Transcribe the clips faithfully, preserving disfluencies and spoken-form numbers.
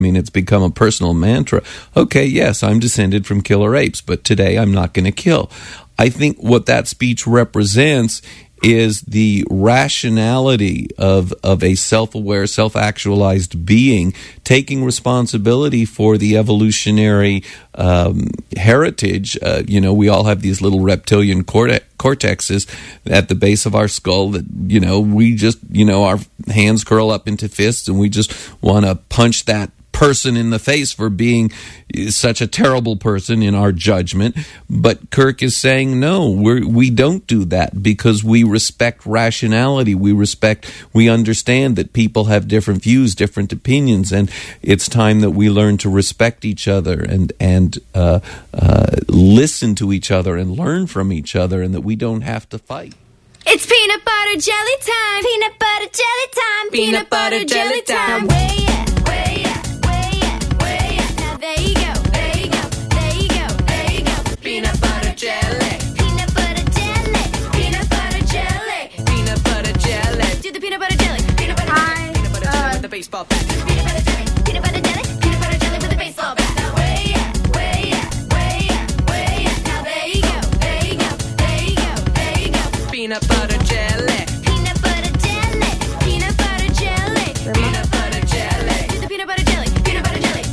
I mean, it's become a personal mantra. Okay, yes, I'm descended from killer apes, but today I'm not going to kill. I think what that speech represents is the rationality of of a self-aware, self-actualized being taking responsibility for the evolutionary um, heritage. Uh, you know, we all have these little reptilian corte- cortexes at the base of our skull that, you know, we just, you know, our hands curl up into fists and we just want to punch that person in the face for being such a terrible person in our judgment. But Kirk is saying, no, we're, we don't do that because we respect rationality. We respect, we understand that people have different views, different opinions, and it's time that we learn to respect each other and, and uh, uh, listen to each other and learn from each other, and that we don't have to fight. It's peanut butter jelly time. Peanut butter jelly time. Peanut butter jelly time. Way yeah, way yeah. There you go, there you go, there you go, there you go. Peanut butter jelly. Peanut butter jelly. Peanut butter jelly. Peanut butter jelly. Do the peanut butter jelly. Peanut butter jelly. Peanut butter jelly with a baseball bat. Do the peanut butter jelly. Peanut butter jelly. Peanut butter jelly with a baseball bat. Now way yeah, way yeah, way yeah, way yeah. Now there you go, there you go, there you go, there you go. Peanut butter jelly. Peanut butter jelly. Peanut butter jelly. Peanut butter jelly. Do the peanut butter jelly. Peanut butter jelly.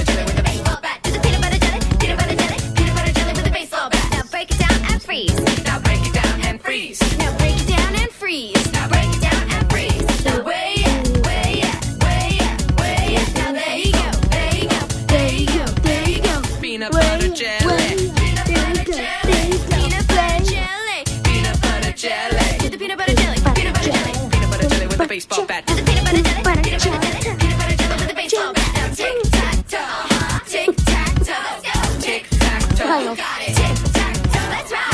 Now break it down and freeze. Now break it down and freeze. Now break it down and freeze. Now way yeah, way yeah, way yeah, way yeah. Now there you go, there you go, there you go, there you go. Peanut butter jelly. Peanut butter jelly. Peanut butter jelly. Peanut butter jelly. Do the peanut butter jelly. Peanut butter jelly. Peanut butter jelly with a baseball bat. Do the peanut butter jelly. Peanut butter jelly. Peanut butter jelly with a baseball bat. Now tick tack toe. Uh-huh. Tick tack toe. Tick tack toe. You got it. Tick tack toe. That's right.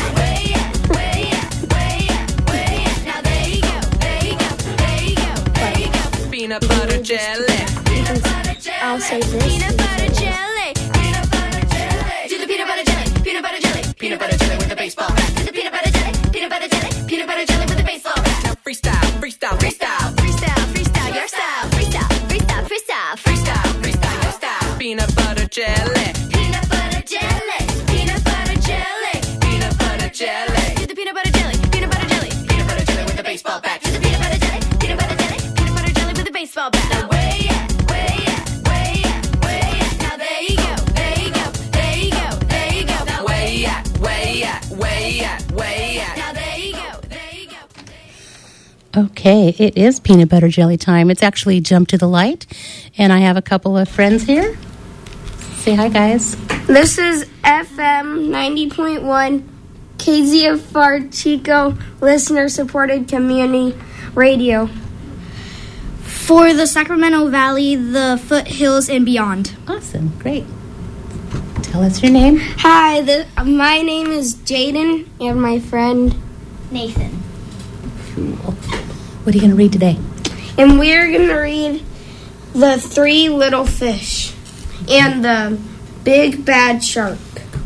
Peanut butter jelly. Peanut butter jelly. I'll say this. Peanut butter jelly. Peanut butter jelly. Do the peanut butter jelly. Peanut butter jelly. Peanut butter jelly with a baseball bat. Do the peanut butter jelly. Peanut butter jelly. Peanut butter jelly with a baseball bat. Now freestyle, freestyle, freestyle, freestyle, freestyle your style. Freestyle, freestyle, freestyle, freestyle, freestyle your style. Peanut butter jelly. Peanut butter jelly. Peanut butter jelly. Peanut butter jelly. Do the peanut butter jelly. Peanut butter jelly. Peanut butter jelly with a baseball bat. Do the peanut butter jelly. Peanut butter jelly. Baseball bat. Now way yeah, way yeah, way yeah, way yeah. Now there you go, there you go, there you go, there you go. Now way yeah, way yeah, way yeah, way yeah. Now there you go, there you go, there you go. Okay, it is peanut butter jelly time. It's actually Jump to the Light, and I have a couple of friends here. Say hi, guys. This is F M ninety point one K Z F R Chico listener-supported community radio. For the Sacramento Valley, the foothills, and beyond. Awesome. Great. Tell us your name. Hi, the, my name is Jaden, and my friend Nathan. Cool. What are you going to read today? And we're going to read The Three Little Fish and The Big Bad Shark.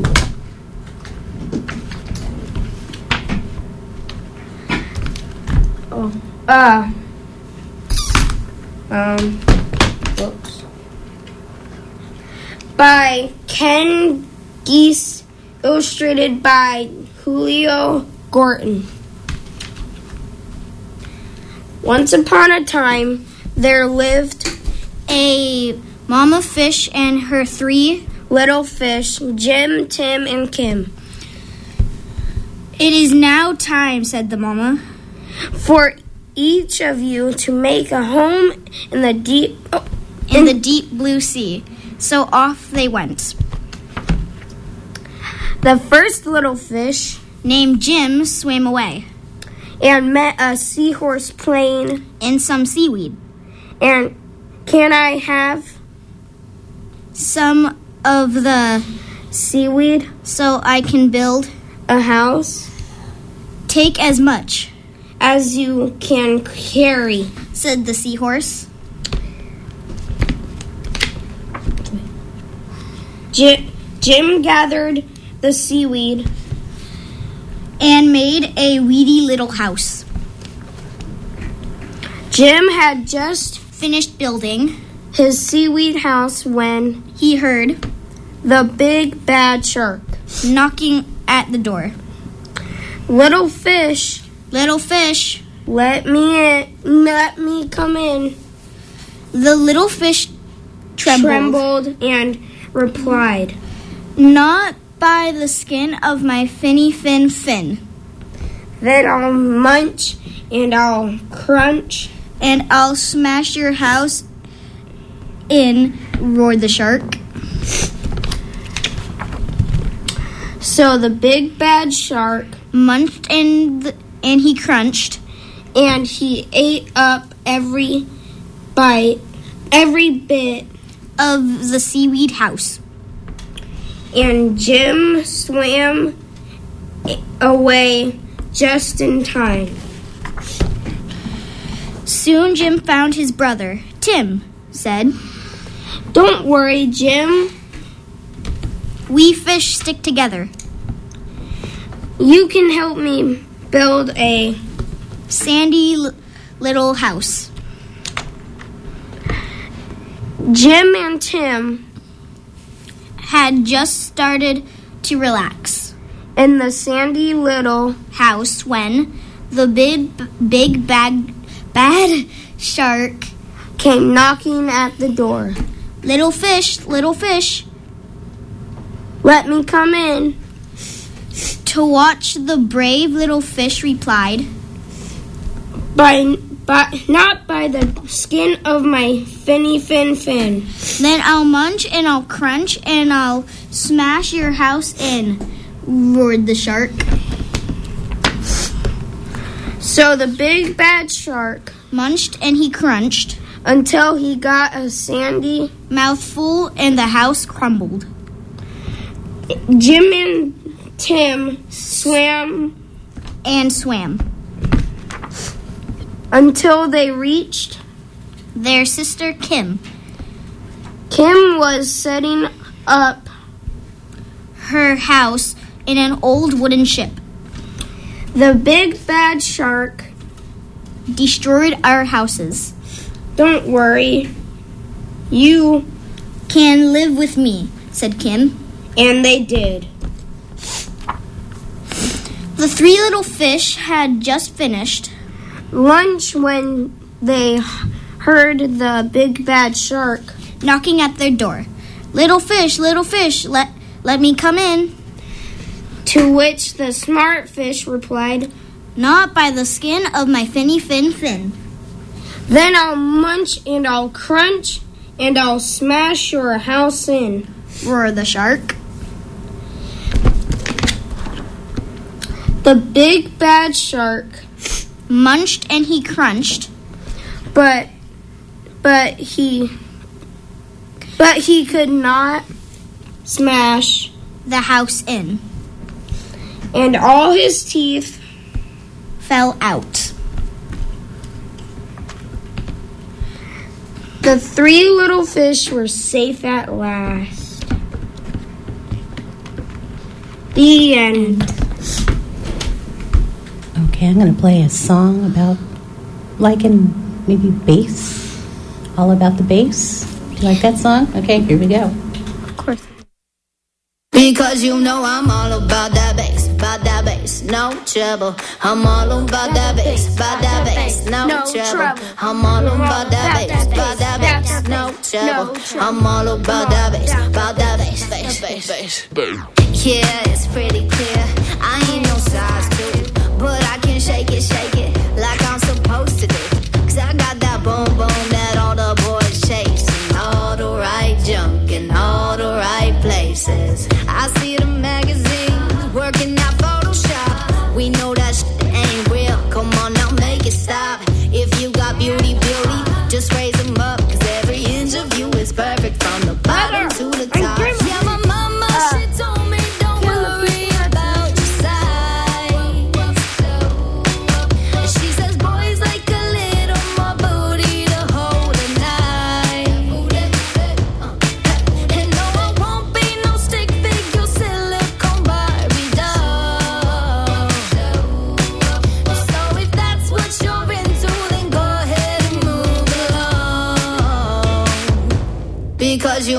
Cool. Oh. Uh... Um, whoops. By Ken Geese, illustrated by Julio Gorton. Once upon a time, there lived a mama fish and her three little fish, Jim, Tim, and Kim. It is now time, said the mama, for each of you to make a home in the deep oh, in, in the deep blue sea. So off they went. The first little fish, named Jim, swam away and met a seahorse playing in some seaweed. And can I have some of the seaweed so I can build a house? Take as much as you can carry, said the seahorse. Jim, Jim gathered the seaweed and made a weedy little house. Jim had just finished building his seaweed house when he heard the big bad shark knocking at the door. Little fish, Little fish, let me in, let me come in. the little fish trembled, Trembled and replied, not by the skin of my finny fin fin, then I'll munch and I'll crunch. and I'll smash your house in, roared the shark. So the big bad shark Munched and th- and he crunched, and he ate up every bite, every bit, of the seaweed house. and Jim swam away just in time. Soon Jim found his brother. Tim said, Don't worry, Jim. we fish stick together. You can help me build a Sandy l- little house. Jim and Tim Had just started to relax. in the sandy little House when the big, big bad, bad shark. came knocking at the door. Little fish, little fish. Let me come in. To watch the brave little fish replied, By, by not by the skin of my finny fin fin. then I'll munch and I'll crunch and I'll smash your house in, roared the shark. So the big bad shark, Munched and he crunched, until he got a sandy, mouthful and the house crumbled. Jim and Tim swam And swam. until they reached. Their sister Kim, Kim was setting up her house in an old wooden ship. the big bad shark. Destroyed our houses. Don't worry, you, Can live with me, said Kim. and they did. The three little fish had just finished Lunch when they heard the big bad shark. knocking at their door. Little fish, little fish, let let me come in. To which the smart fish replied, Not by the skin of my finny fin fin. Then I'll munch and I'll crunch and I'll smash your house in. Roared the shark. The big bad shark, Munched and he crunched, but but he but he could not smash, the house in. and all his teeth Fell out. The three little fish were safe at last. The end. Okay, I'm going to play a song about liking maybe bass. All about the bass. Do you like that song? Okay, here we go. Of course. Because you know I'm all about that bass, about that bass, no trouble. I'm all about that bass, about that bass, no trouble. I'm all about that bass, about that bass, no trouble. I'm all about that bass, about that bass, bass, bass, bass. Yeah, it's pretty clear. I ain't no size two, but I can shake it, shake it like I'm supposed to do. Cause I got that boom boom that all the boys chase, and all the right junk in all the right places. I see the magazines working out Photoshop. We know that shit ain't real. Come on now, make it stop. If you got beauty, beauty, just raise them up. Cause every inch of you is perfect from the bottom to the top. Yeah, my mama, she told me don't worry about your size. She says boys like a little more booty to hold at night. And no, I won't be no stick figure silicone Barbie doll.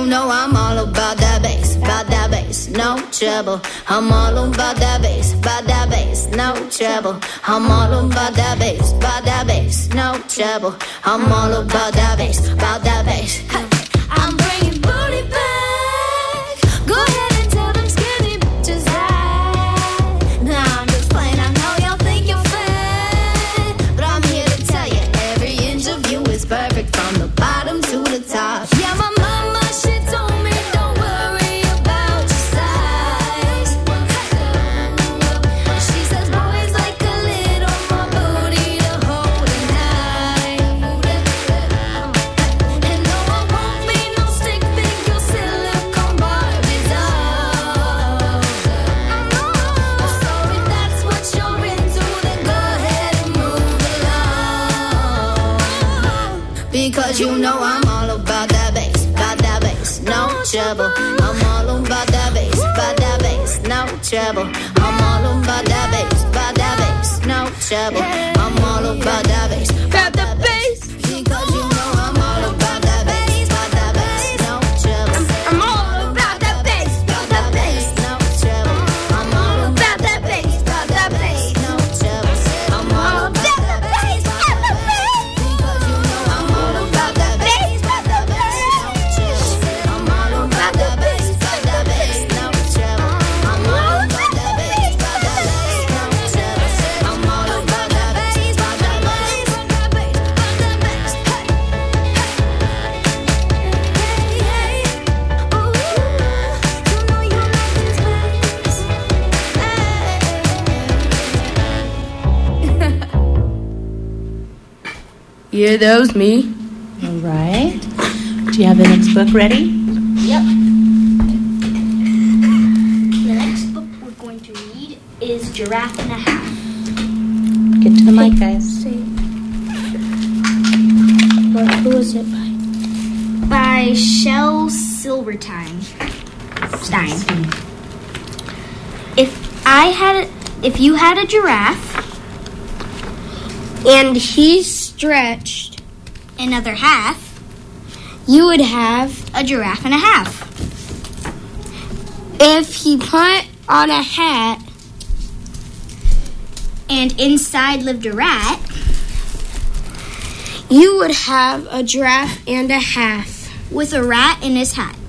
know I'm all about that bass, about that bass, no trouble. I'm all about that bass, about that bass, no trouble. I'm all about that bass, about that bass, no trouble. I'm all about that bass, about that bass. I'm bringing booty back. Go ahead and tell them skinny bitches that. Nah, I'm just playing. I know y'all think you're fat, but I'm here to tell you every inch of you is perfect from the bottom to the top. Yeah, my mama, she told me don't worry about your size. She says boys like a little more booty to hold at night. And no, I won't be no stick figure silicone Barbie doll. So if that's what you're into, then go ahead and move along. Because you know I'm all about that bass, about that bass, no trouble. I'm all about that bass, about that bass, no trouble. I'm all about that bass, about that bass, no trouble. I'm all about that bass, about that bass. Because you know I'm all about that bass, about that bass, no trouble. I'm all about that bass, about that bass, no trouble. I'm all about that bass, about that bass, no trouble. I'm all about that bass, about that bass. Because you know I'm all about that bass, about that bass, no trouble. I'm all about that bass, about that bass, no trouble. I'm all about that bass, about that bass, no trouble. I'm all about that bass, about that bass, about that bass, about that bass. Hey, hey, hey. Ooh, you know you like this bass. Yeah, that was me. All right. Do you have the next book ready? Yep. The next book we're going to read is Giraffe and a Half. Get to the mic, guys. What, who is it by? By Shel Silverstein. Stein. If I had, a, if you had a giraffe, And he stretched. another half, You would have, a giraffe and a half. if he put on a hat, And inside lived a rat, you would have a giraffe and a half. with a rat in his hat.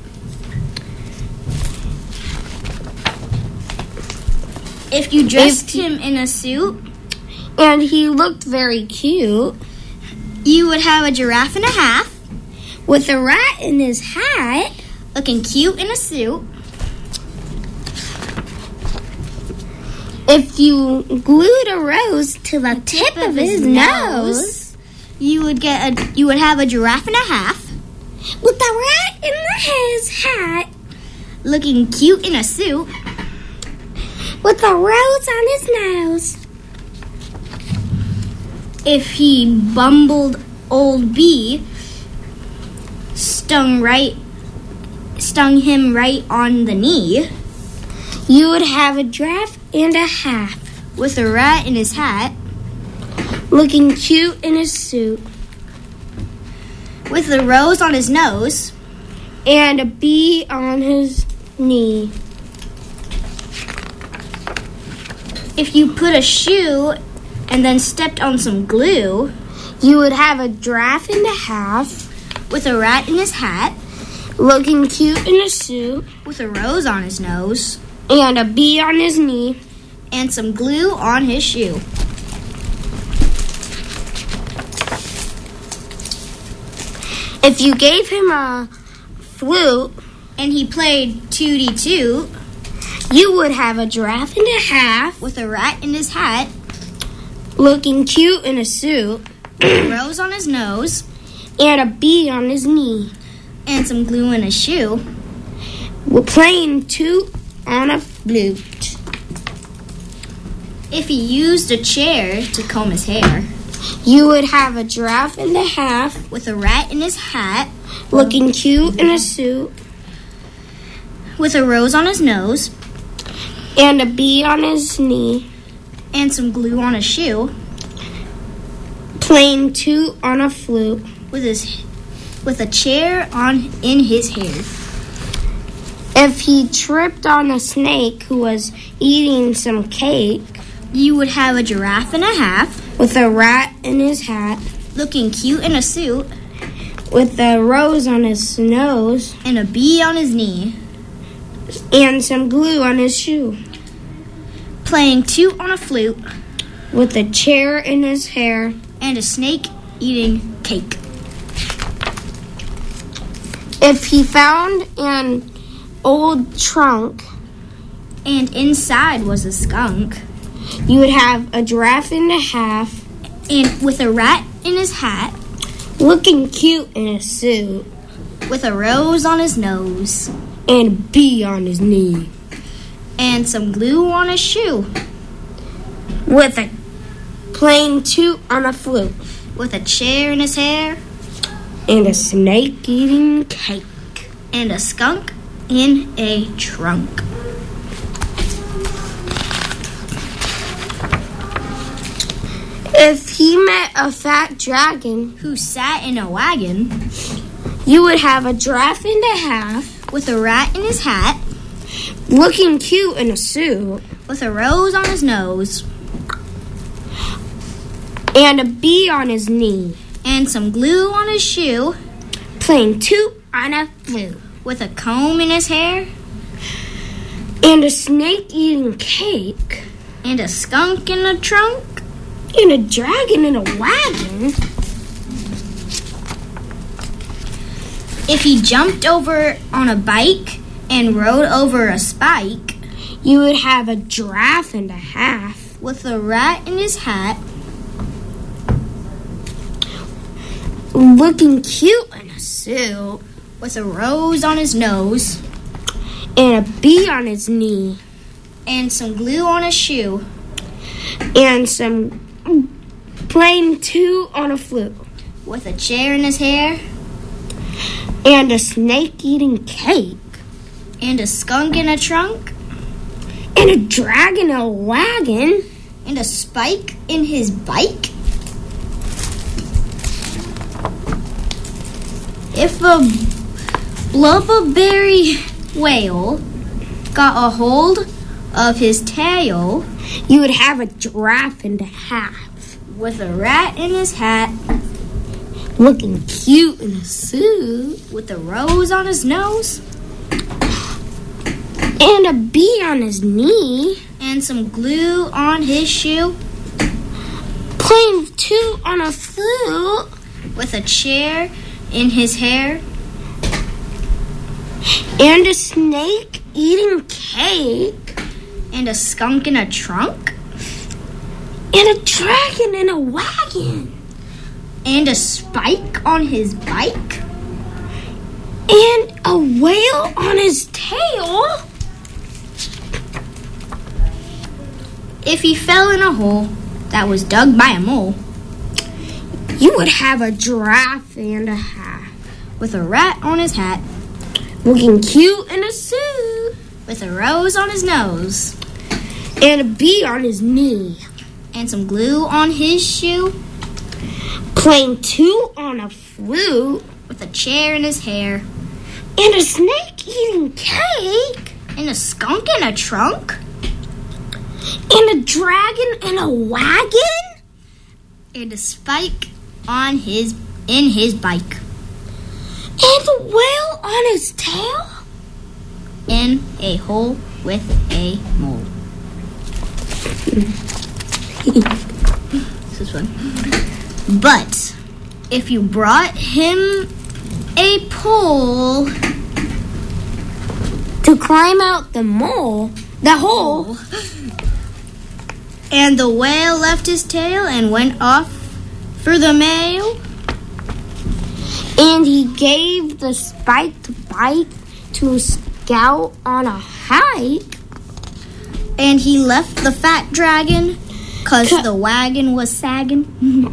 If you dressed him in a suit, And he looked very cute you would have a giraffe and a half, with a rat in his hat. looking cute in a suit. If you glued a rose to the tip, of his, nose, You would get a, you would have a giraffe and a half, with the rat in his hat, looking cute in a suit. with a rose on his nose. If he bumbled old bee, stung right, stung him right on the knee, You would have a giraffe and a half, with a rat in his hat, looking cute in his suit, with a rose on his nose, and a bee on his knee. If you put a shoe and then stepped on some glue, You would have a giraffe and a half, with a rat in his hat, looking cute in a suit, with a rose on his nose, and a bee on his knee. and some glue on his shoe. If you gave him a flute, And he played tooty toot, you would have a giraffe and a half, with a rat in his hat, looking cute in a suit, with a rose on his nose, and a bee on his knee, and some glue in his shoe. We're playing toot on a flute. If he used a chair to comb his hair, You would have a giraffe and a half, with a rat in his hat, looking cute in a suit, with a rose on his nose, and a bee on his knee, and some glue on his shoe, playing toot on a flute. with his with a chair on in his hair. If he tripped on a snake who was eating some cake, you would have a giraffe and a half, with a rat in his hat, looking cute in a suit, with a rose on his nose, and a bee on his knee, and some glue on his shoe, playing toot on a flute, with a chair in his hair, and a snake eating cake. If he found an old trunk, and inside was a skunk, you would have a giraffe and a half, and with a rat in his hat, looking cute in a suit, with a rose on his nose, and a bee on his knee, and some glue on his shoe, with a playing toot on a flute, with a chair in his hair, and a snake eating cake, and a skunk in a trunk. If he met a fat dragon who sat in a wagon, you would have a giraffe and a half, with a rat in his hat, looking cute in a suit, with a rose on his nose, and a bee on his knee, and some glue on his shoe, playing toot on a flute, with a comb in his hair, and a snake eating cake, and a skunk in a trunk, and a dragon in a wagon. If he jumped over on a bike and rode over a spike, you would have a giraffe and a half, with a rat in his hat, looking cute in a suit, with a rose on his nose, and a bee on his knee, and some glue on his shoe, and some playing toot on a flute, with a chair in his hair, and a snake eating cake, and a skunk in a trunk, and a dragon in a wagon, and a spike in his bike. If a blubberberry whale got a hold of his tail, you would have a giraffe and a half, with a rat in his hat, looking cute in a suit, with a rose on his nose, and a bee on his knee, and some glue on his shoe, playing toot on a flute, with a chair in his hair, and a snake eating cake, and a skunk in a trunk, and a dragon in a wagon, and a spike on his bike, and a whale on his tail. If he fell in a hole that was dug by a mole, you would have a giraffe and a half, with a rat on his hat, looking cute in a suit, with a rose on his nose, and a bee on his knee, and some glue on his shoe, playing toot on a flute, with a chair in his hair, and a snake eating cake, and a skunk in a trunk, and a dragon in a wagon, and a spike on his in his bike, and a whale on his tail, in a hole with a mole. This is fun. But if you brought him a pole to climb out the mole, the hole, and the whale left his tail and went off for the mail, and he gave the spiked bike to Scout on a hike, and he left the fat dragon because the wagon was sagging,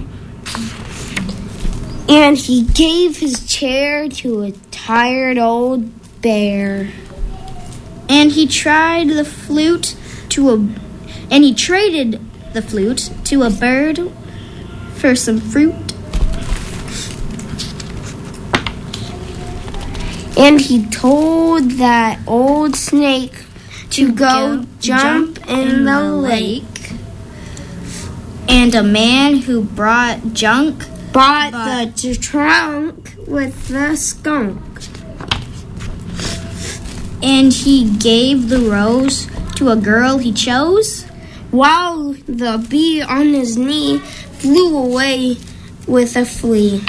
and he gave his chair to a tired old bear, and he tried the flute to a and he traded the flute to a bird for some fruit. And he told that old snake to, To go, go jump, jump in, in the, the lake. And a man who brought junk Bought But- the trunk with the skunk. and he gave the rose to a girl he chose. While the bee on his knee flew away with a flea.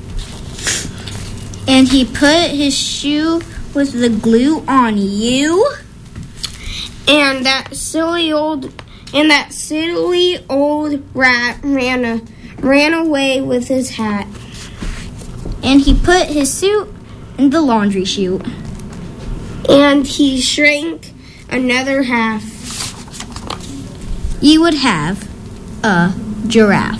And he put his shoe with the glue on you. And that silly old and that silly old rat ran a, ran away with his hat. And he put his suit in the laundry chute. And he shrank another half. You would have a giraffe.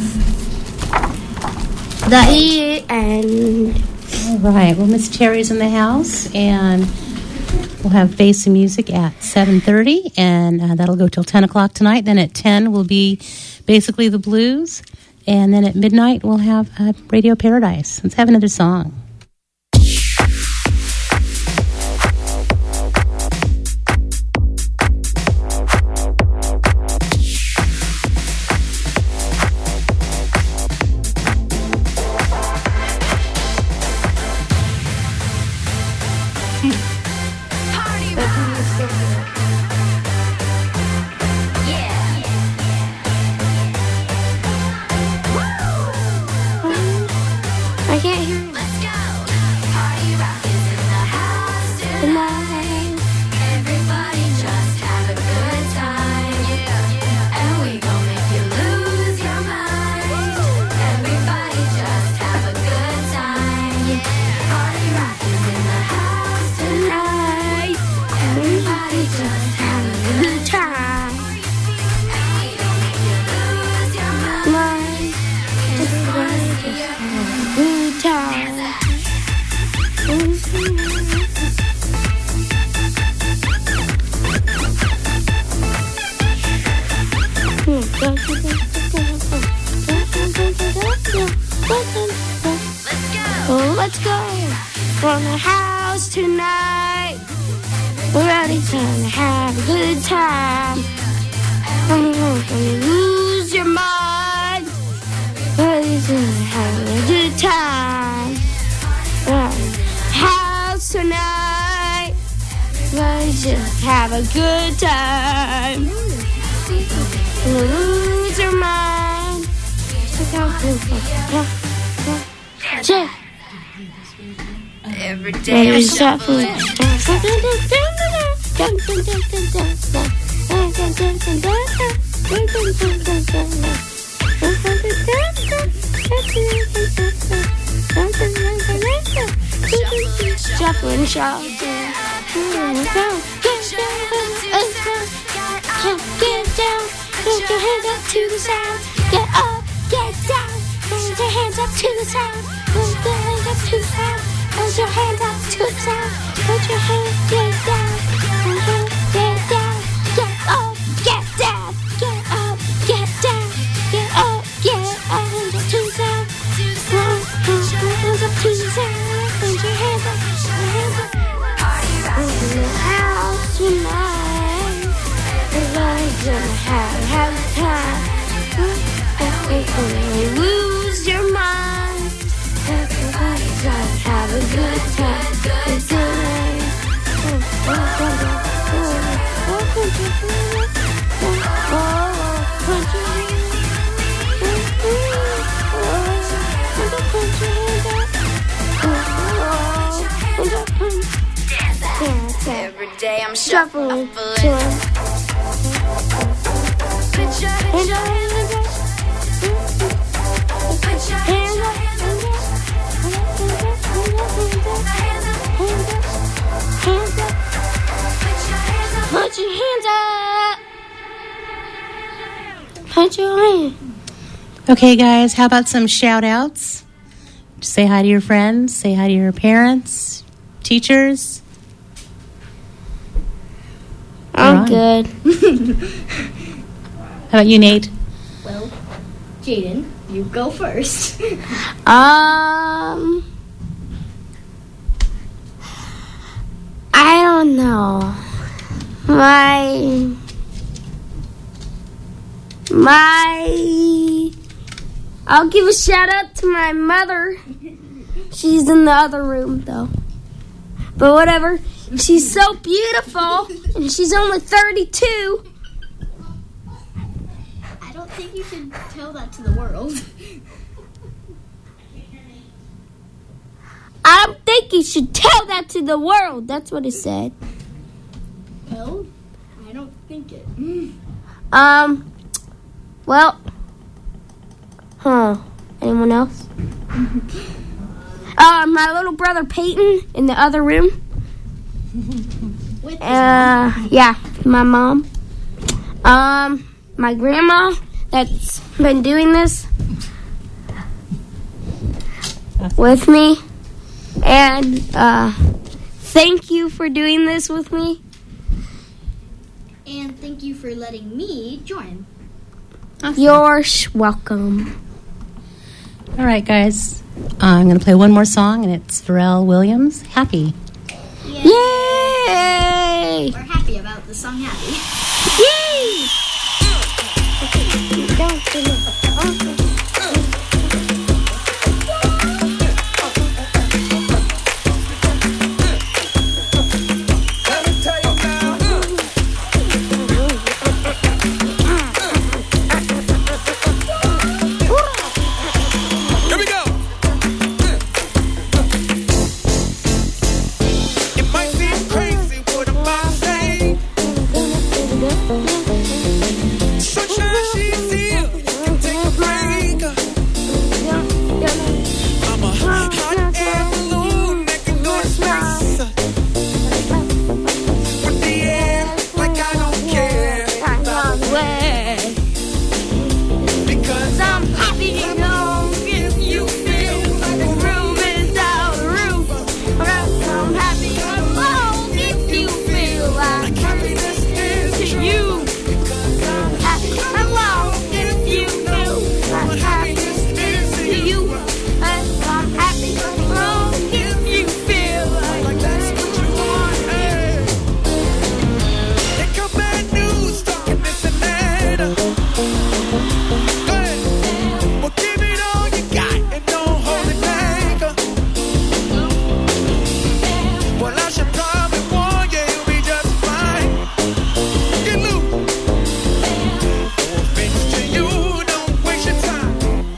The The end. All right. Well, Miss Terry's in the house, and we'll have bass and music at seven thirty, and uh, that'll go till ten o'clock tonight. Then at ten will be basically the blues, and then at midnight we'll have uh, Radio Paradise. Let's have another song. I can't hear you. Let's go. Party rock is in the house tonight. Everybody just have a good time. Yeah. And we gon' make you lose your mind. Everybody just have a good time. Yeah. Party rock is in the house tonight. Everybody just have a good time. And we gon' make you lose your mind. Just wanna see you. Good time. Oh, let's go from the house tonight. We're ready to have a good time. I'm gonna lose your mind. Ready to have a good time. Uh, house tonight. Ready to have a good time. Lose your mind. Every day I shuffle it. Shuffling, shuffling. Get down, put your hands up to the sound. Get up, get down, put your hands up to the sound. Put your hands up to the sound. Put your hands up to the sound. Put your hands, get down, get down, get up, get down, get up, get down, get up, get up, hands up to the sound. Hands up to the sound. Put your hands up, hands up. In the house tonight, everybody's gonna have, have a time. Everybody lose your mind. Everybody's gonna have a good time. Good time. Every day I'm Shuffling. shuffling. Put your hands up. Put your hands up. Put your hands up. Put your hands. Okay, guys, how about some shout outs? Say hi to your friends, say hi to your parents, teachers. I'm Right. good. How about you, Nate? Well, Jaden, you go first. Um, Oh no. My my I'll give a shout out to my mother. She's in the other room though. But whatever. She's so beautiful and she's only thirty-two. I don't think you should tell that to the world. I don't think you should tell that to the world. That's what it said. Well, I don't think it. Um, well, huh, anyone else? uh, my little brother Peyton in the other room. With Uh, yeah, my mom. Um, my grandma that's been doing this with me. And, uh, thank you for doing this with me. And thank you for letting me join. You're sh- welcome. All right, guys. I'm going to play one more song, and it's Pharrell Williams, Happy. Yay! We're happy about the song Happy. Yay! Here we go. It might seem crazy what I'm about to say. Sunshine, she's here. You can take a break. I'm a hot air balloon making no space. With the air, like I don't care. Because I'm happy to know if you feel like the room is out of roof. I'm happy alone if you feel like Happiness is to true. you. I'm happy alone if you feel like happiness is to you. I'm happy alone if you feel like That's what you want, hey. Take your bad news, talking this and that. Hey. Well, give it all you got and don't hold it back. Well, I should probably warn you, you'll be just fine. Get loose. No offense to you, don't waste your time.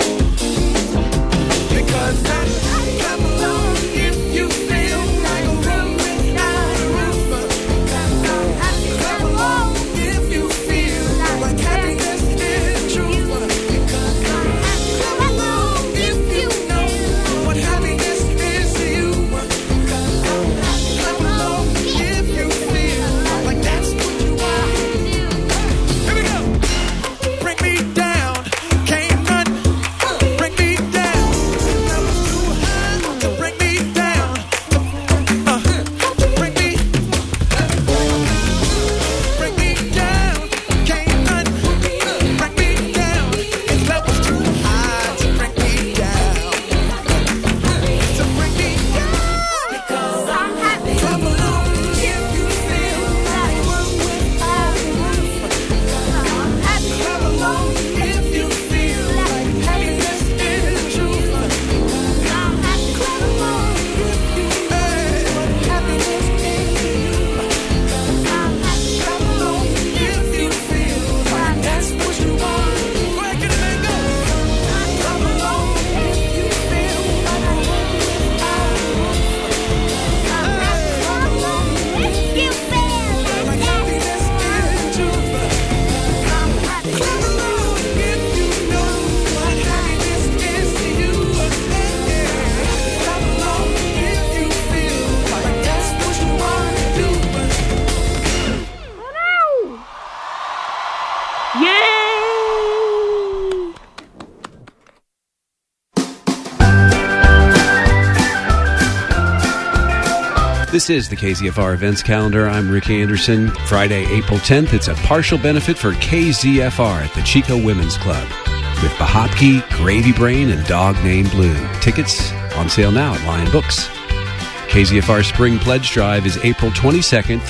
Because I come along if you feel like a room without a roof. I'm happy come along if you feel like happiness is true. Because I'm happy come along if you know what happiness is to you. Because I'm happy come along if you feel like that's what you want. Here we go. Bring me down, can't run. Bring me down. Levels too high to bring me down. Uh, bring me, bring me down, can't run. Bring me down. It's levels too high to bring me down. To bring me down. Because I'm happy. Come along if you feel like one without a roof. I'm happy. Come along if you feel like happiness is true. I'm happy. Come along if you feel like happiness is to you. I'm happy. Come along if you feel like that's what you want. Go ahead, get it and go. Come along if you feel like a room without a roof. I'm happy. Come along if you feel like happiness is true. I'm happy. Come along if you know what happiness is to you. Come along if you feel like that's what you want to do. Yay! This is the K Z F R events calendar. I'm Ricky Anderson. Friday, April tenth, it's a partial benefit for K Z F R at the Chico Women's Club with Bahopke, Gravy Brain, and Dog Named Blue. Tickets on sale now at Lion Books. K Z F R Spring Pledge Drive is April twenty-second